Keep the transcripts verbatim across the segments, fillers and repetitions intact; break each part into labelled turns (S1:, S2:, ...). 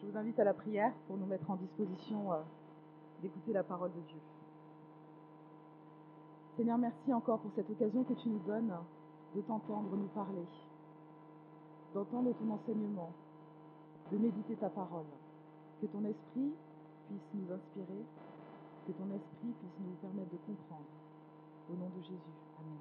S1: vous invite à la prière pour nous mettre en disposition euh, d'écouter la parole de Dieu. Seigneur, merci encore pour cette occasion que tu nous donnes de t'entendre nous parler, d'entendre ton enseignement, de méditer ta parole. Que ton esprit puisse nous inspirer, que ton esprit puisse nous permettre de comprendre. Au nom de Jésus. Amen.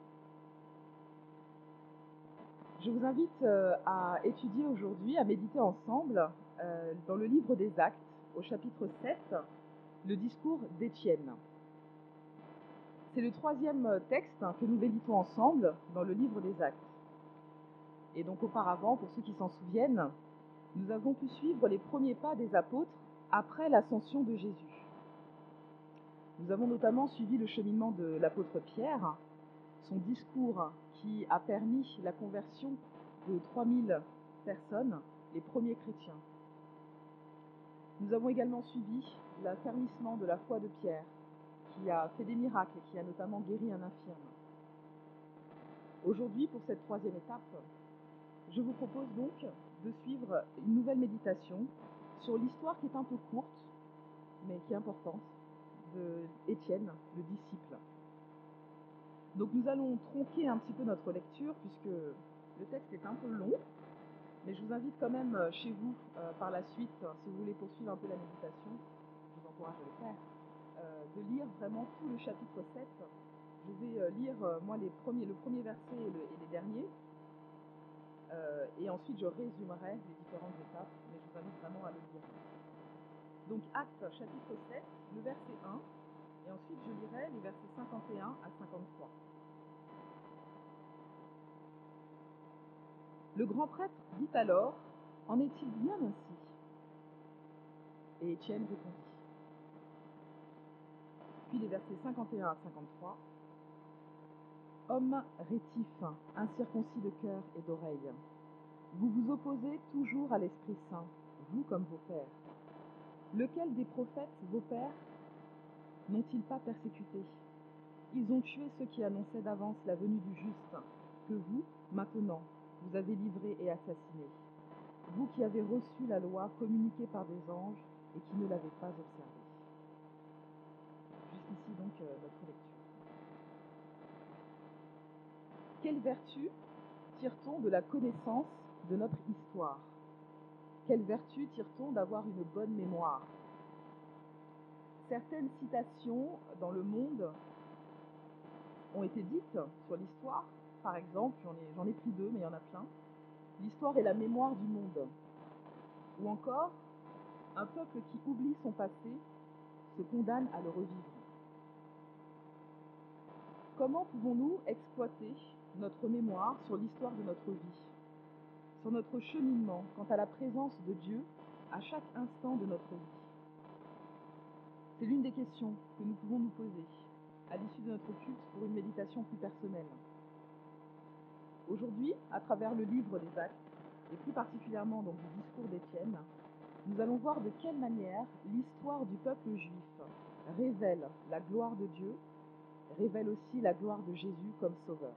S1: Je vous invite euh, à étudier aujourd'hui, à méditer ensemble euh, dans le livre des Actes, au chapitre sept, le discours d'Étienne. C'est le troisième texte que nous méditons ensemble dans le livre des Actes. Et donc auparavant, pour ceux qui s'en souviennent, nous avons pu suivre les premiers pas des apôtres après l'ascension de Jésus. Nous avons notamment suivi le cheminement de l'apôtre Pierre, son discours qui a permis la conversion de trois mille personnes, les premiers chrétiens. Nous avons également suivi l'affermissement de la foi de Pierre, qui a fait des miracles et qui a notamment guéri un infirme. Aujourd'hui, pour cette troisième étape, je vous propose donc de suivre une nouvelle méditation sur l'histoire qui est un peu courte, mais qui est importante, de Étienne, le disciple. Donc nous allons tronquer un petit peu notre lecture, puisque le texte est un peu long, mais je vous invite quand même chez vous, euh, par la suite, si vous voulez poursuivre un peu la méditation, je vous encourage à le faire, euh, de lire vraiment tout le chapitre sept. Je vais euh, lire, euh, moi, les premiers, le premier verset et, le, et les derniers, euh, et ensuite je résumerai les différentes étapes, mais je vous invite vraiment à le lire. Donc Actes, chapitre sept, le verset un, et ensuite je lirai les versets cinquante et un à cinquante-trois. Le grand prêtre dit alors : « En est-il bien ainsi ? » Et Étienne répondit. Puis les versets cinquante et un à cinquante-trois. « Hommes rétifs, incirconcis de cœur et d'oreille, vous vous opposez toujours à l'Esprit Saint, vous comme vos pères. Lequel des prophètes, vos pères, n'ont-ils pas persécuté ? Ils ont tué ceux qui annonçaient d'avance la venue du juste, que vous, maintenant, vous avez livré et assassiné. Vous qui avez reçu la loi communiquée par des anges et qui ne l'avez pas observée. » Jusqu'ici donc euh, notre lecture. Quelle vertu tire-t-on de la connaissance de notre histoire ? Quelle vertu tire-t-on d'avoir une bonne mémoire ? Certaines citations dans le monde ont été dites sur l'histoire. Par exemple, j'en ai, j'en ai pris deux, mais il y en a plein. L'histoire est la mémoire du monde. Ou encore, un peuple qui oublie son passé se condamne à le revivre. Comment pouvons-nous exploiter notre mémoire sur l'histoire de notre vie, sur notre cheminement quant à la présence de Dieu à chaque instant de notre vie ? C'est l'une des questions que nous pouvons nous poser à l'issue de notre culte pour une méditation plus personnelle. Aujourd'hui, à travers le livre des Actes, et plus particulièrement donc du discours d'Étienne, nous allons voir de quelle manière l'histoire du peuple juif révèle la gloire de Dieu, révèle aussi la gloire de Jésus comme sauveur.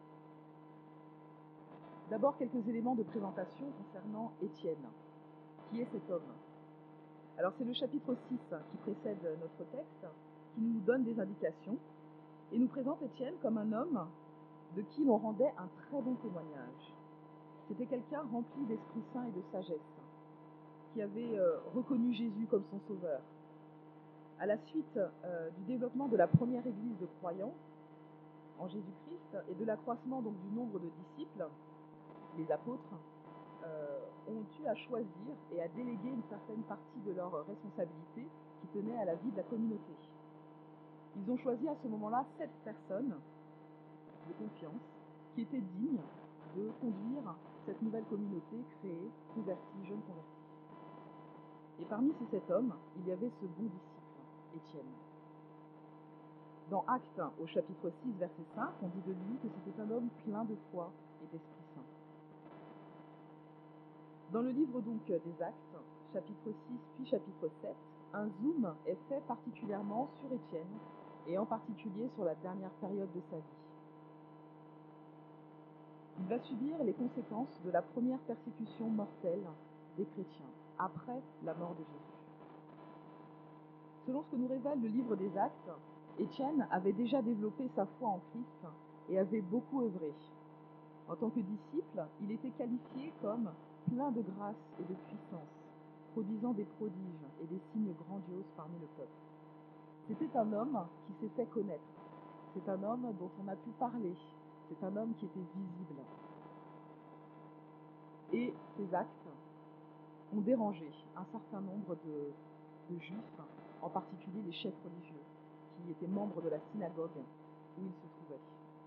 S1: D'abord, quelques éléments de présentation concernant Étienne. Qui est cet homme ? Alors, c'est le chapitre six qui précède notre texte, qui nous donne des indications, et nous présente Étienne comme un homme de qui l'on rendait un très bon témoignage. C'était quelqu'un rempli d'Esprit Saint et de sagesse, qui avait euh, reconnu Jésus comme son sauveur. À la suite euh, du développement de la première église de croyants en Jésus-Christ et de l'accroissement donc du nombre de disciples, les apôtres euh, ont eu à choisir et à déléguer une certaine partie de leurs responsabilités qui tenaient à la vie de la communauté. Ils ont choisi à ce moment-là sept personnes de confiance qui étaient dignes de conduire cette nouvelle communauté créée, convertie, jeune convertie. Et parmi ces sept hommes, il y avait ce bon disciple, Étienne. Dans Actes, au chapitre six, verset cinq, on dit de lui que c'était un homme plein de foi et d'Esprit Saint. Dans le livre donc des Actes, chapitre six puis chapitre sept, un zoom est fait particulièrement sur Étienne et en particulier sur la dernière période de sa vie. Il va subir les conséquences de la première persécution mortelle des chrétiens. après la mort de Jésus. Selon ce que nous révèle le livre des Actes, Étienne avait déjà développé sa foi en Christ et avait beaucoup œuvré. En tant que disciple, il était qualifié comme plein de grâce et de puissance, produisant des prodiges et des signes grandioses parmi le peuple. C'était un homme qui s'est fait connaître. C'est un homme dont on a pu parler. C'est un homme qui était visible. Et ses actes ont dérangé un certain nombre de, de juifs, en particulier les chefs religieux, qui étaient membres de la synagogue où il se trouvait.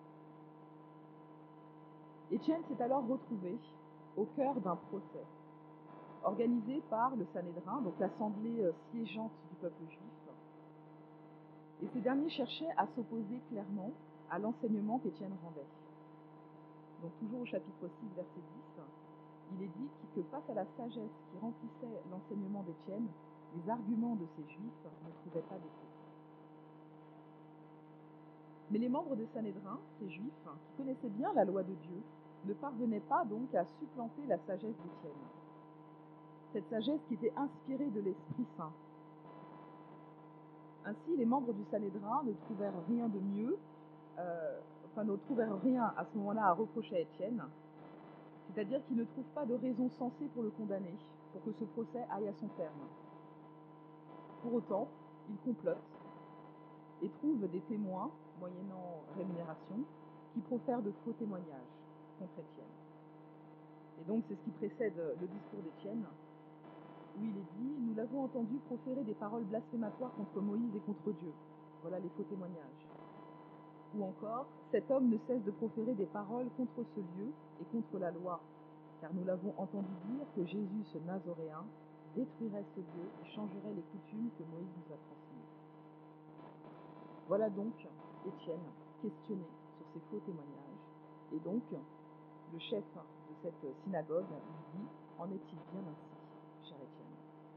S1: Étienne s'est alors retrouvé au cœur d'un procès, organisé par le Sanhédrin, donc l'assemblée siégeante du peuple juif. Et ces derniers cherchaient à s'opposer clairement à l'enseignement qu'Étienne rendait. Donc toujours au chapitre six, verset dix, il est dit que face à la sagesse qui remplissait l'enseignement d'Étienne, les arguments de ces juifs ne trouvaient pas d'écho. Mais les membres de Sanhédrin, ces juifs, qui connaissaient bien la loi de Dieu, ne parvenaient pas donc à supplanter la sagesse d'Étienne. Cette sagesse qui était inspirée de l'Esprit Saint. Ainsi, les membres du Sanhédrin ne trouvèrent rien de mieux, euh, enfin ne trouvèrent rien à ce moment-là à reprocher à Étienne, c'est-à-dire qu'ils ne trouvent pas de raison sensée pour le condamner, pour que ce procès aille à son terme. Pour autant, ils complotent et trouvent des témoins, moyennant rémunération, qui profèrent de faux témoignages contre Étienne. Et donc c'est ce qui précède le discours d'Étienne, où il est dit « Nous l'avons entendu proférer des paroles blasphématoires contre Moïse et contre Dieu. » Voilà les faux témoignages. Ou encore « Cet homme ne cesse de proférer des paroles contre ce lieu et contre la loi, car nous l'avons entendu dire que Jésus, ce Nazoréen, détruirait ce lieu et changerait les coutumes que Moïse nous a transmises. » Voilà donc Étienne questionné sur ces faux témoignages. Et donc, le chef de cette synagogue lui dit « En est-il bien ainsi, cher Étienne ?»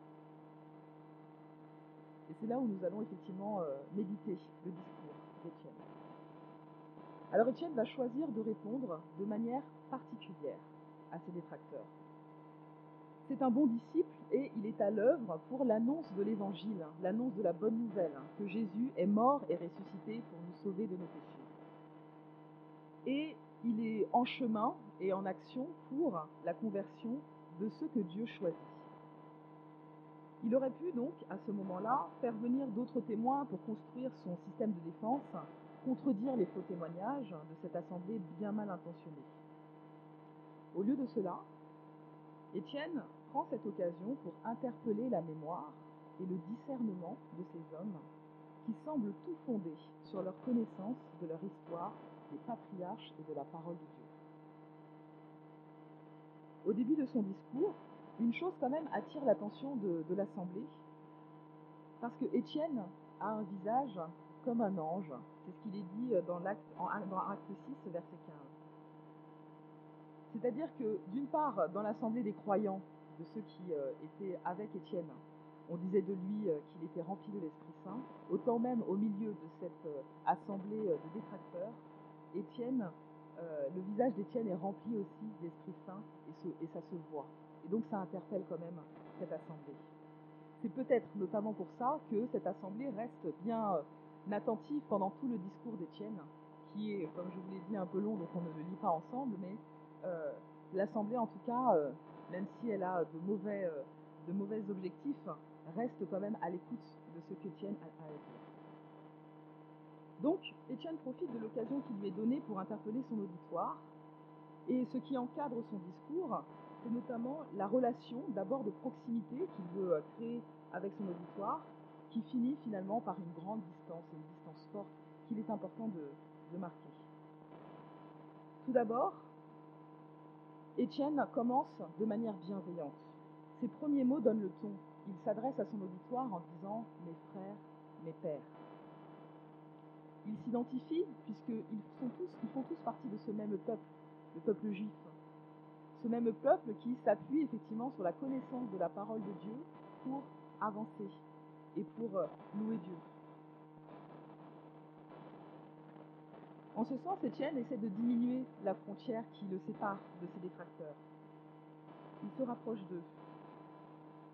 S1: Et c'est là où nous allons effectivement euh, méditer le discours d'Étienne. Alors Étienne va choisir de répondre de manière particulière à ses détracteurs. C'est un bon disciple et il est à l'œuvre pour l'annonce de l'Évangile, l'annonce de la bonne nouvelle, que Jésus est mort et ressuscité pour nous sauver de nos péchés. Et il est en chemin et en action pour la conversion de ceux que Dieu choisit. Il aurait pu donc, à ce moment-là, faire venir d'autres témoins pour construire son système de défense, contredire les faux témoignages de cette assemblée bien mal intentionnée. Au lieu de cela, Étienne prend cette occasion pour interpeller la mémoire et le discernement de ces hommes qui semblent tout fonder sur leur connaissance de leur histoire, des patriarches et de la parole de Dieu. Au début de son discours, une chose quand même attire l'attention de, de l'assemblée, parce que Étienne a un visage comme un ange. C'est ce qu'il est dit dans l'acte, en, dans Acte six, verset quinze. C'est-à-dire que, d'une part, dans l'assemblée des croyants, de ceux qui euh, étaient avec Étienne, on disait de lui euh, qu'il était rempli de l'Esprit Saint, autant même au milieu de cette euh, assemblée euh, de détracteurs, Étienne, euh, le visage d'Étienne est rempli aussi d'Esprit Saint et, ce, et ça se voit. Et donc ça interpelle quand même cette assemblée. C'est peut-être notamment pour ça que cette assemblée reste bien euh, attentive pendant tout le discours d'Étienne, qui est, comme je vous l'ai dit, un peu long, donc on ne le lit pas ensemble, mais euh, l'assemblée, en tout cas, euh, même si elle a de mauvais, euh, de mauvais objectifs, reste quand même à l'écoute de ce qu'Étienne a à dire. Donc, Étienne profite de l'occasion qui lui est donnée pour interpeller son auditoire, et ce qui encadre son discours, c'est notamment la relation d'abord de proximité qu'il veut créer avec son auditoire, qui finit finalement par une grande distance, une distance forte qu'il est important de, de marquer. Tout d'abord, Étienne commence de manière bienveillante. Ses premiers mots donnent le ton. Il s'adresse à son auditoire en disant « mes frères, mes pères ». Il s'identifie puisqu'ils sont tous, ils font tous partie de ce même peuple, le peuple juif. Ce même peuple qui s'appuie effectivement sur la connaissance de la parole de Dieu pour avancer et pour louer Dieu. En ce sens, Étienne essaie de diminuer la frontière qui le sépare de ses détracteurs. Il se rapproche d'eux.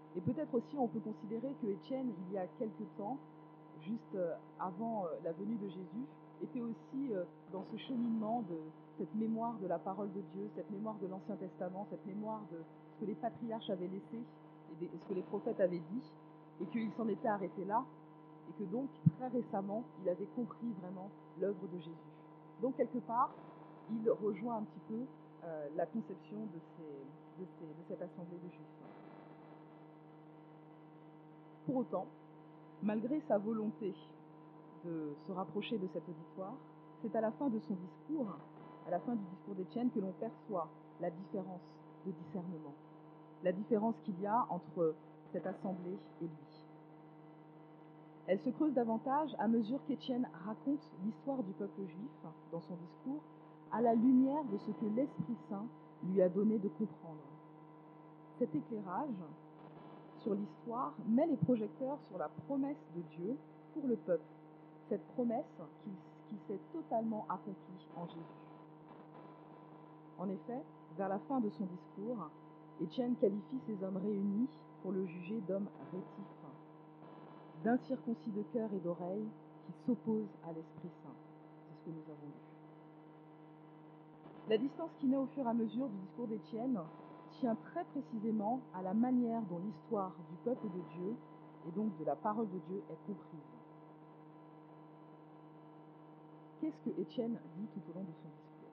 S1: Et peut-être aussi on peut considérer que Étienne, il y a quelque temps, juste avant la venue de Jésus, était aussi dans ce cheminement de cette mémoire de la parole de Dieu, cette mémoire de l'Ancien Testament, cette mémoire de ce que les patriarches avaient laissé et ce que les prophètes avaient dit, et qu'il s'en était arrêté là, et que donc très récemment, il avait compris vraiment l'œuvre de Jésus. Donc quelque part, il rejoint un petit peu euh, la conception de, ces, de, ces, de cette assemblée de Juifs. Pour autant, malgré sa volonté de se rapprocher de cet auditoire, c'est à la fin de son discours, à la fin du discours d'Étienne, que l'on perçoit la différence de discernement, la différence qu'il y a entre cette assemblée et lui. Elle se creuse davantage à mesure qu'Étienne raconte l'histoire du peuple juif dans son discours, à la lumière de ce que l'Esprit Saint lui a donné de comprendre. Cet éclairage sur l'histoire met les projecteurs sur la promesse de Dieu pour le peuple, cette promesse qui, qui s'est totalement accomplie en Jésus. En effet, vers la fin de son discours, Étienne qualifie ces hommes réunis pour le juger d'hommes rétifs, d'incirconcis de cœur et d'oreille qui s'opposent à l'Esprit Saint. C'est ce que nous avons lu. La distance qui naît au fur et à mesure du discours d'Étienne tient très précisément à la manière dont l'histoire du peuple de Dieu et donc de la parole de Dieu est comprise. Qu'est-ce que Étienne dit tout au long de son discours?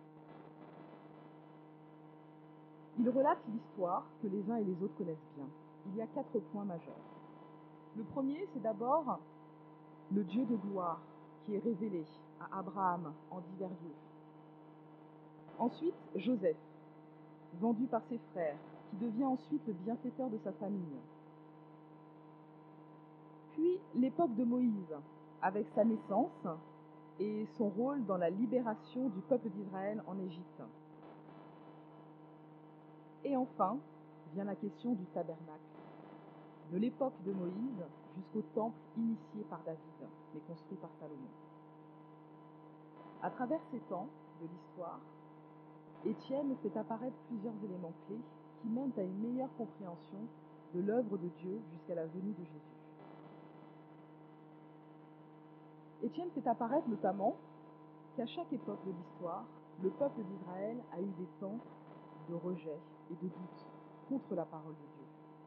S1: Il relate l'histoire que les uns et les autres connaissent bien. Il y a quatre points majeurs. Le premier, c'est d'abord le Dieu de gloire qui est révélé à Abraham en divers lieux. Ensuite, Joseph, vendu par ses frères, qui devient ensuite le bienfaiteur de sa famille. Puis l'époque de Moïse, avec sa naissance et son rôle dans la libération du peuple d'Israël en Égypte. Et enfin, vient la question du tabernacle, de l'époque de Moïse jusqu'au temple initié par David, mais construit par Salomon. À travers ces temps de l'histoire, Étienne fait apparaître plusieurs éléments clés qui mènent à une meilleure compréhension de l'œuvre de Dieu jusqu'à la venue de Jésus. Étienne fait apparaître notamment qu'à chaque époque de l'histoire, le peuple d'Israël a eu des temps de rejet et de doute contre la parole de Dieu.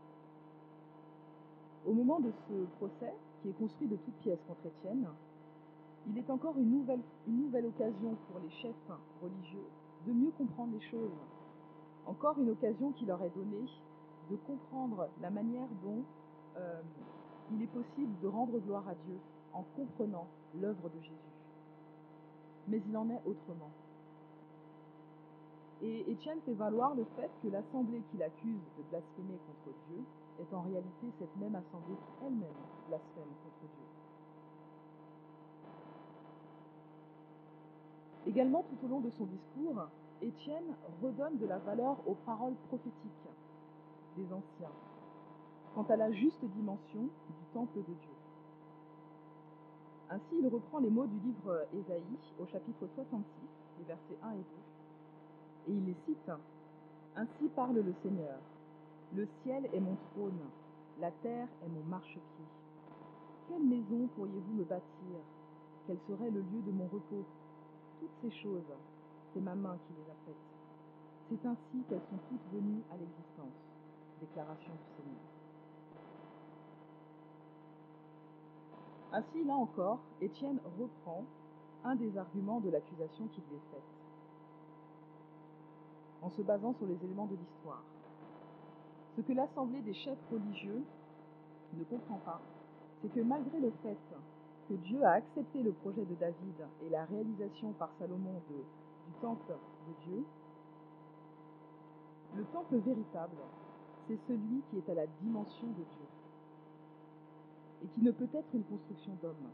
S1: Au moment de ce procès, qui est construit de toutes pièces contre Étienne, il est encore une nouvelle, une nouvelle occasion pour les chefs religieux de mieux comprendre les choses. Encore une occasion qui leur est donnée de comprendre la manière dont euh, il est possible de rendre gloire à Dieu en comprenant l'œuvre de Jésus. Mais il en est autrement. Et Étienne fait valoir le fait que l'assemblée qu'il accuse de blasphémer contre Dieu est en réalité cette même assemblée qui elle-même blasphème contre Dieu. Également, tout au long de son discours, Étienne redonne de la valeur aux paroles prophétiques des anciens, quant à la juste dimension du temple de Dieu. Ainsi, il reprend les mots du livre Ésaïe au chapitre soixante-six, les versets un et deux, et il les cite. « Ainsi parle le Seigneur, le ciel est mon trône, la terre est mon marchepied. Quelle maison pourriez-vous me bâtir? Quel serait le lieu de mon repos? Toutes ces choses, c'est ma main qui les a faites. C'est ainsi qu'elles sont toutes venues à l'existence. » Déclaration du Seigneur. Ainsi, là encore, Étienne reprend un des arguments de l'accusation qui lui est faite, en se basant sur les éléments de l'histoire. Ce que l'assemblée des chefs religieux ne comprend pas, c'est que malgré le fait que Dieu a accepté le projet de David et la réalisation par Salomon de, du temple de Dieu, le temple véritable, c'est celui qui est à la dimension de Dieu et qui ne peut être une construction d'homme.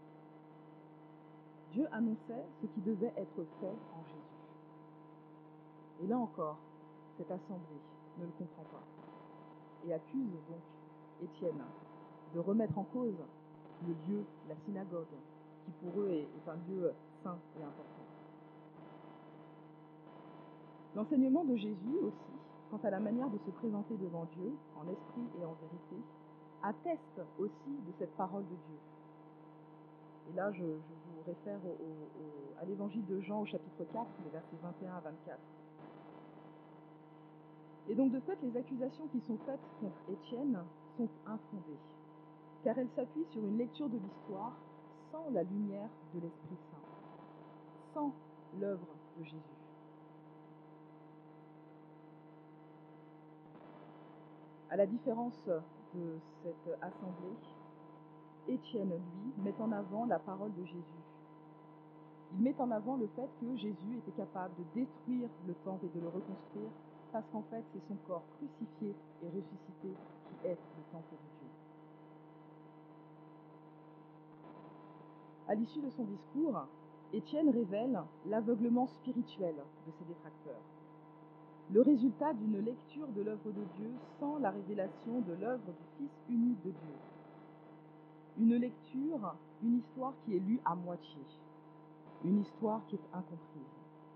S1: Dieu annonçait ce qui devait être fait en Jésus. Et là encore, cette assemblée ne le comprend pas et accuse donc Étienne de remettre en cause le lieu, la synagogue, qui pour eux est, est un lieu saint et important. L'enseignement de Jésus aussi quant à la manière de se présenter devant Dieu, en esprit et en vérité, atteste aussi de cette parole de Dieu. Et là, je, je vous réfère au, au, au, à l'évangile de Jean au chapitre quatre, les versets vingt et un à vingt-quatre. Et donc, de fait, les accusations qui sont faites contre Étienne sont infondées, car elles s'appuient sur une lecture de l'histoire sans la lumière de l'Esprit Saint, sans l'œuvre de Jésus. À la différence de cette assemblée, Étienne, lui, met en avant la parole de Jésus. Il met en avant le fait que Jésus était capable de détruire le temple et de le reconstruire, parce qu'en fait, c'est son corps crucifié et ressuscité qui est le temple de Dieu. À l'issue de son discours, Étienne révèle l'aveuglement spirituel de ses détracteurs, le résultat d'une lecture de l'œuvre de Dieu sans la révélation de l'œuvre du Fils unique de Dieu. Une lecture, une histoire qui est lue à moitié, une histoire qui est incomprise.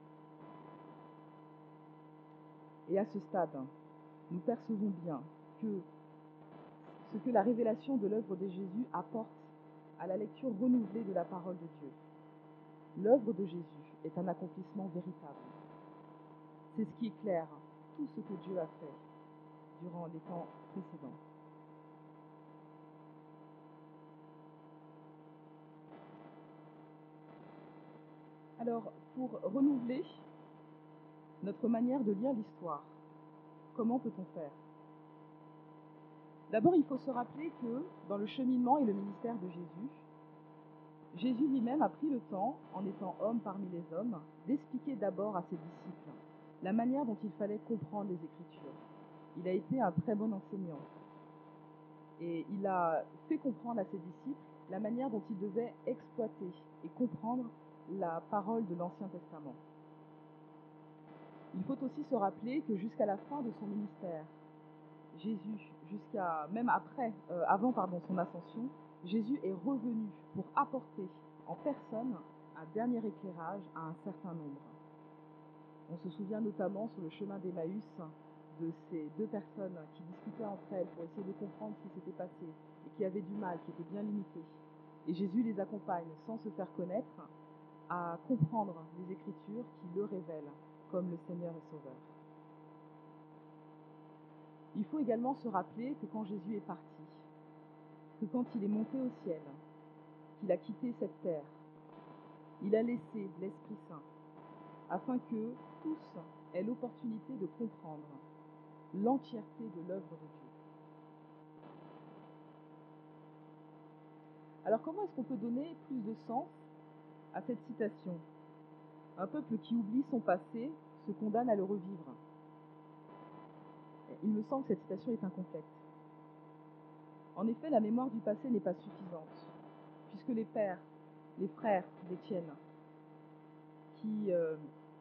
S1: Et à ce stade, nous percevons bien que ce que la révélation de l'œuvre de Jésus apporte à la lecture renouvelée de la parole de Dieu. L'œuvre de Jésus est un accomplissement véritable. C'est ce qui éclaire tout ce que Dieu a fait durant les temps précédents. Alors, pour renouveler notre manière de lire l'histoire, comment peut-on faire ? D'abord, il faut se rappeler que dans le cheminement et le ministère de Jésus, Jésus lui-même a pris le temps, en étant homme parmi les hommes, d'expliquer d'abord à ses disciples la manière dont il fallait comprendre les Écritures. Il a été un très bon enseignant. Et il a fait comprendre à ses disciples la manière dont ils devaient exploiter et comprendre la parole de l'Ancien Testament. Il faut aussi se rappeler que jusqu'à la fin de son ministère, Jésus, jusqu'à même après, euh, avant pardon, son ascension, Jésus est revenu pour apporter en personne un dernier éclairage à un certain nombre. On se souvient notamment sur le chemin d'Emmaüs de ces deux personnes qui discutaient entre elles pour essayer de comprendre ce qui s'était passé et qui avaient du mal, qui étaient bien limitées. Et Jésus les accompagne sans se faire connaître à comprendre les Écritures qui le révèlent comme le Seigneur et Sauveur. Il faut également se rappeler que quand Jésus est parti, que quand il est monté au ciel, qu'il a quitté cette terre, il a laissé l'Esprit Saint afin que tous aient l'opportunité de comprendre l'entièreté de l'œuvre de Dieu. Alors comment est-ce qu'on peut donner plus de sens à cette citation ? Un peuple qui oublie son passé se condamne à le revivre. Il me semble que cette citation est incomplète. En effet, la mémoire du passé n'est pas suffisante, puisque les pères, les frères d'Étienne, qui, euh,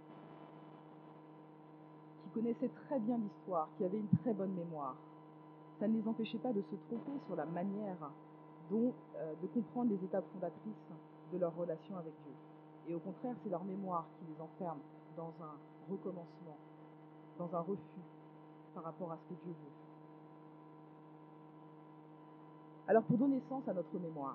S1: qui connaissaient très bien l'histoire, qui avaient une très bonne mémoire, ça ne les empêchait pas de se tromper sur la manière dont, euh, de comprendre les étapes fondatrices de leur relation avec Dieu. Et au contraire, c'est leur mémoire qui les enferme dans un recommencement, dans un refus par rapport à ce que Dieu veut. Alors pour donner sens à notre mémoire,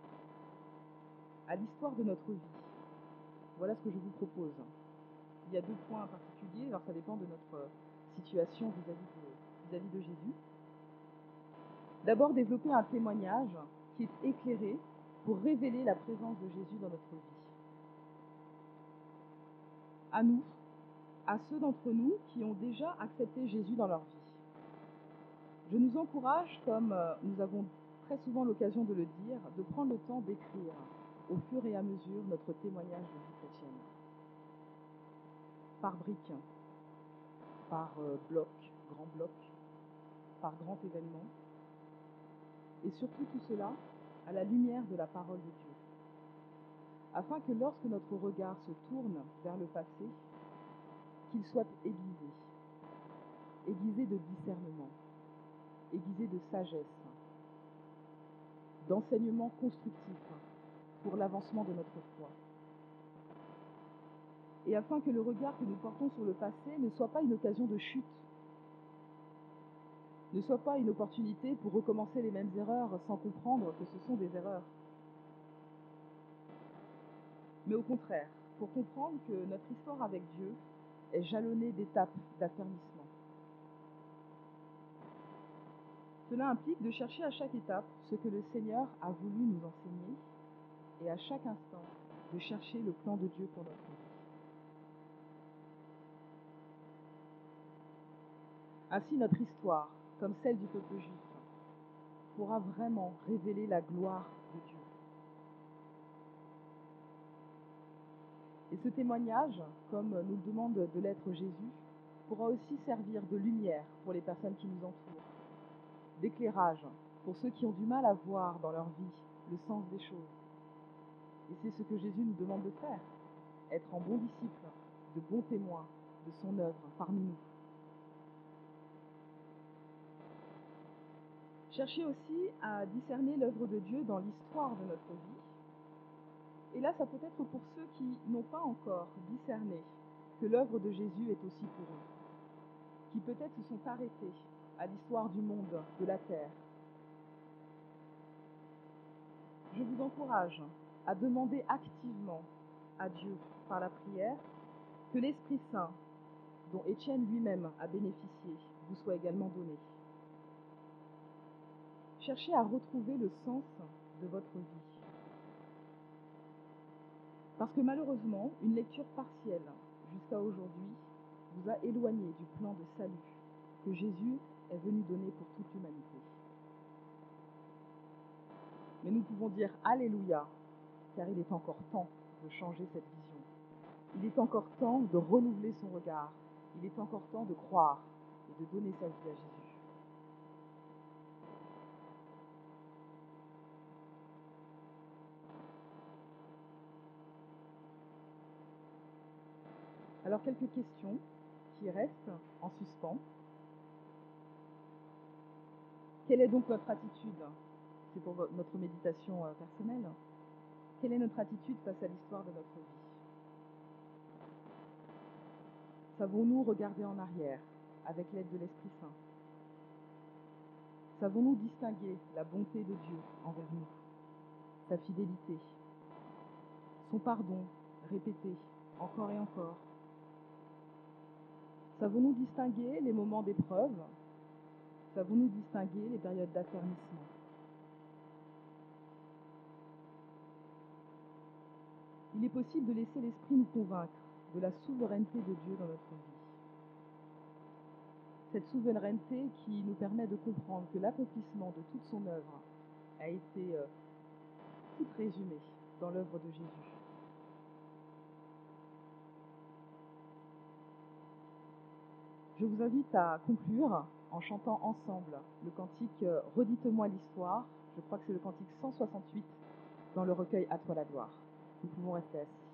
S1: à l'histoire de notre vie, voilà ce que je vous propose. Il y a deux points en particulier, alors ça dépend de notre situation vis-à-vis de, vis-à-vis de Jésus. D'abord, développer un témoignage qui est éclairé pour révéler la présence de Jésus dans notre vie. À nous, à ceux d'entre nous qui ont déjà accepté Jésus dans leur vie. Je nous encourage, comme nous avons très souvent l'occasion de le dire, de prendre le temps d'écrire au fur et à mesure notre témoignage de vie chrétienne. Par briques, par bloc, grand bloc, par grand événement. Et surtout tout cela à la lumière de la parole de Dieu. Afin que lorsque notre regard se tourne vers le passé, qu'il soit aiguisé, aiguisé de discernement, aiguisé de sagesse, d'enseignement constructif pour l'avancement de notre foi. Et afin que le regard que nous portons sur le passé ne soit pas une occasion de chute, ne soit pas une opportunité pour recommencer les mêmes erreurs sans comprendre que ce sont des erreurs. Mais au contraire, pour comprendre que notre histoire avec Dieu est jalonnée d'étapes d'affermissement. Cela implique de chercher à chaque étape ce que le Seigneur a voulu nous enseigner et à chaque instant de chercher le plan de Dieu pour notre vie. Ainsi, notre histoire, comme celle du peuple juif, pourra vraiment révéler la gloire de Dieu. Et ce témoignage, comme nous le demande de l'être Jésus, pourra aussi servir de lumière pour les personnes qui nous entourent, d'éclairage pour ceux qui ont du mal à voir dans leur vie le sens des choses. Et c'est ce que Jésus nous demande de faire, être en bon disciple, de bons témoins de son œuvre parmi nous. Chercher aussi à discerner l'œuvre de Dieu dans l'histoire de notre vie. Et là, ça peut être pour ceux qui n'ont pas encore discerné que l'œuvre de Jésus est aussi pour eux, qui peut-être se sont arrêtés à l'histoire du monde, de la terre. Je vous encourage à demander activement à Dieu, par la prière, que l'Esprit Saint, dont Étienne lui-même a bénéficié, vous soit également donné. Cherchez à retrouver le sens de votre vie. Parce que malheureusement, une lecture partielle jusqu'à aujourd'hui vous a éloigné du plan de salut que Jésus est venu donner pour toute l'humanité. Mais nous pouvons dire Alléluia, car il est encore temps de changer cette vision. Il est encore temps de renouveler son regard. Il est encore temps de croire et de donner sa vie à Jésus. Alors, quelques questions qui restent en suspens. Quelle est donc notre attitude? C'est pour notre méditation personnelle. Quelle est notre attitude face à l'histoire de notre vie? Savons-nous regarder en arrière avec l'aide de l'Esprit Saint? Savons-nous distinguer la bonté de Dieu envers nous, sa fidélité, son pardon répété encore et encore? Savons-nous distinguer les moments d'épreuve? Savons-nous distinguer les périodes d'affermissement? Il est possible de laisser l'Esprit nous convaincre de la souveraineté de Dieu dans notre vie. Cette souveraineté qui nous permet de comprendre que l'accomplissement de toute son œuvre a été euh, tout résumé dans l'œuvre de Jésus. Je vous invite à conclure en chantant ensemble le cantique euh, « Redites-moi l'histoire ». Je crois que c'est le cantique cent soixante-huit dans le recueil « À toi la gloire ». Nous pouvons rester assis.